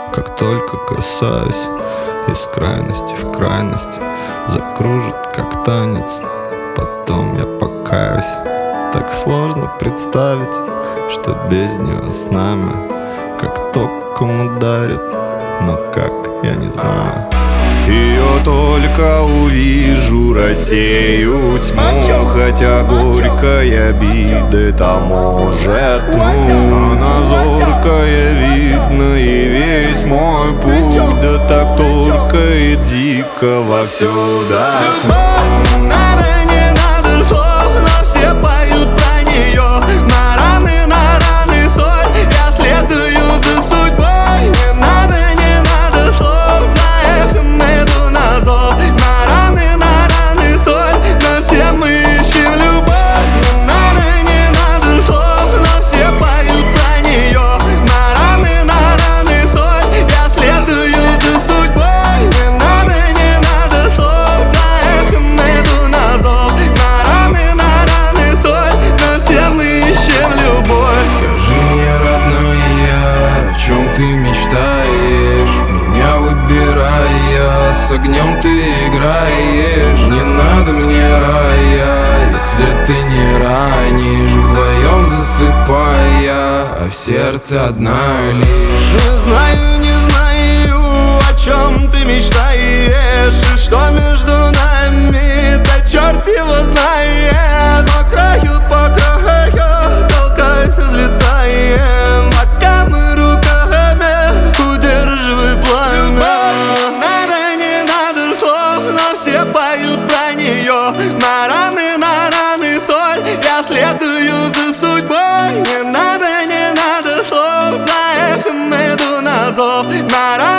Как только касаюсь, из крайности в крайность закружит, как танец. Потом я покаюсь. Так сложно представить, что без нее с нами как током ударит, но как, я не знаю. Ее только увижу, рассею тьму, хотя горькая обида-то может. Она зоркая, видно, и весь мой путь, да так только и дико вовсюду. Надо, не надо слов, но все поют про нее. На раны соль, я следую за судьбой. Не надо слов, за эхом иду на зов. На раны соль, но все мы ищем любовь. Не надо слов, но все поют про нее. На раны соль, я следую за судьбой. Не надо слов, за эхом иду на зов. На раны соль, но все мы ищем любовь. Скажи мне, родная, о чем ты мечтаешь? Меня выбирая, с огнем ты играешь. Не надо мне рая, если ты не ранишь. Вдвоем засыпая, а в сердце одна лишь. Не знаю, о чем ты мечтаешь. И что между нами, да черт его знает. По краю, толкаясь, взлетаем. Пока мы руками удерживаем пламя. Не надо слов, но все поют про нее. На раны соль, я следую за судьбой. Не надо слов, за эхом иду на зов. На